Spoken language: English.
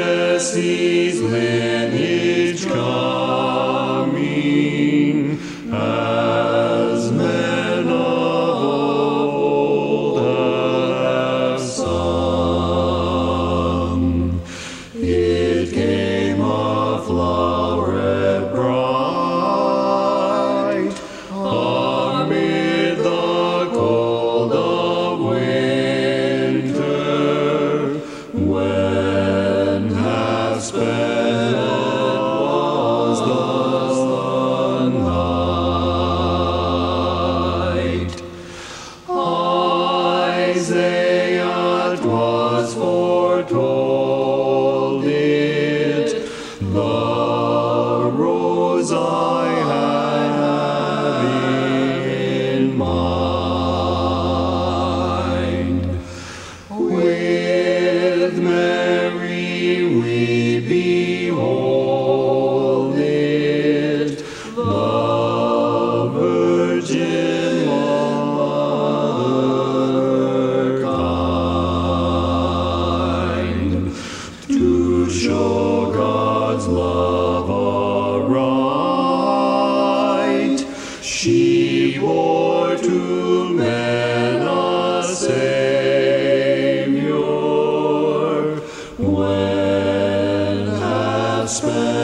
Jesse's lineage coming, as men of old have sung. It came a floweret bright amid the cold of winter, when half spent was the night. Isaiah 'twas foretold it, the rose I have in mind. With Mary we behold it, the Virgin Mother kind, to show God's love aright. She bore to men a Savior, when half spent